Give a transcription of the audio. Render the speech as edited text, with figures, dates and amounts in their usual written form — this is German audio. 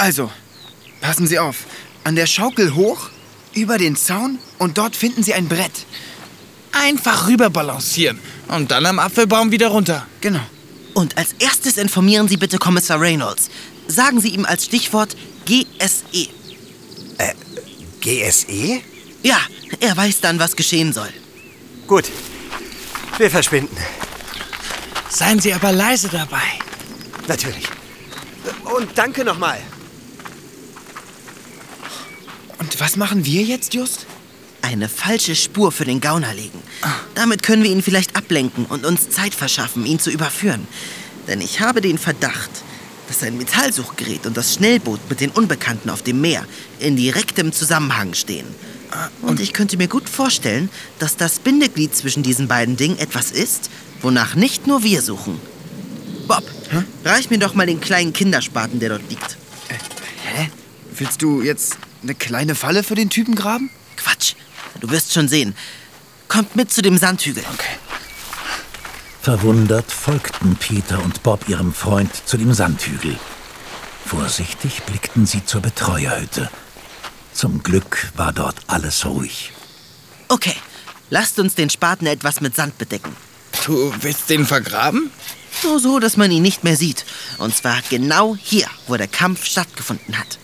Also, passen Sie auf. An der Schaukel hoch, über den Zaun und dort finden Sie ein Brett. Einfach rüber balancieren und dann am Apfelbaum wieder runter. Genau. Und als erstes informieren Sie bitte Kommissar Reynolds. Sagen Sie ihm als Stichwort GSE. GSE? Ja, er weiß dann, was geschehen soll. Gut. Wir verschwinden. Seien Sie aber leise dabei. Natürlich. Und danke nochmal. Und was machen wir jetzt, Just? Eine falsche Spur für den Gauner legen. Damit können wir ihn vielleicht ablenken und uns Zeit verschaffen, ihn zu überführen. Denn ich habe den Verdacht, dass sein Metallsuchgerät und das Schnellboot mit den Unbekannten auf dem Meer in direktem Zusammenhang stehen. Und ich könnte mir gut vorstellen, dass das Bindeglied zwischen diesen beiden Dingen etwas ist, wonach nicht nur wir suchen. Bob, reich mir doch mal den kleinen Kinderspaten, der dort liegt. Hä? Willst du jetzt eine kleine Falle für den Typen graben? Quatsch, du wirst schon sehen. Kommt mit zu dem Sandhügel. Okay. Verwundert folgten Peter und Bob ihrem Freund zu dem Sandhügel. Vorsichtig blickten sie zur Betreuerhütte. Zum Glück war dort alles ruhig. Okay, lasst uns den Spaten etwas mit Sand bedecken. Du willst den vergraben? Nur so, dass man ihn nicht mehr sieht. Und zwar genau hier, wo der Kampf stattgefunden hat.